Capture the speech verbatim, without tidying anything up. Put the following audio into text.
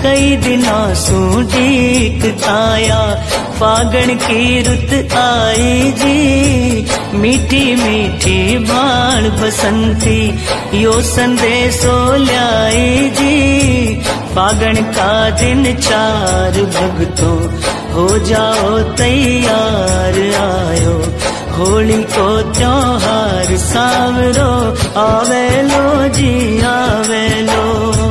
कई दिनों सूडीक ताया फागण की रुत आई जी। मीठी मीठी भाण बसंती यो संदेशो ल्याई जी। फागण का दिन चार भक्तों हो जाओ तैयार, आयो होली को त्योहार सावरो आवेलो जी आवेलो।